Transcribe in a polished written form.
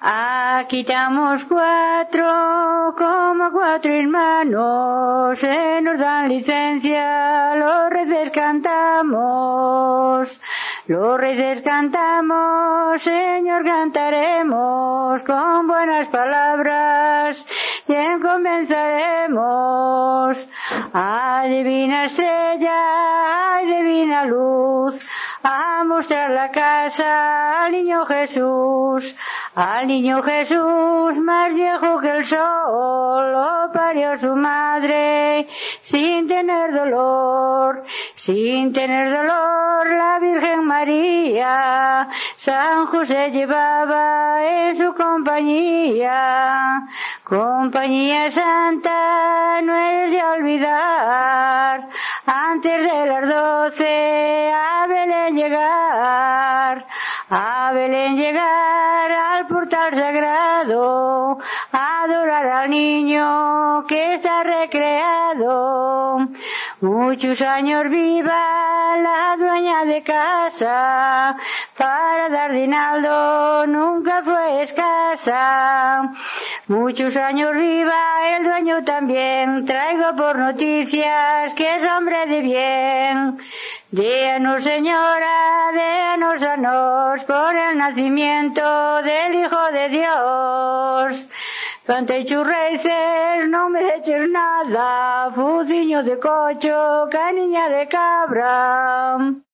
Aquí estamos como cuatro hermanos, se nos dan licencia, los reyes cantamos. Los reyes cantamos, Señor, cantaremos con buenas palabras, bien comenzaremos. Ay, divina estrella, ay, divina luz, a mostrar la casa al niño Jesús más viejo que el sol, lo parió su madre sin tener dolor, la Virgen María, San José llevaba en su compañía santa, no es de olvidar, antes de las 12 a Belén llegar al portal sagrado, adorar al niño que está recreado. Muchos años viva la dueña de casa, para dar dinaldo nunca fue escasa. Muchos años viva el dueño también, traigo por noticias que es hombre de bien. Déanos, Señora, déanos a nos por el nacimiento del Hijo de Dios. Cante churreices, no me eches nada, fuciño de cocho, caniña de cabra.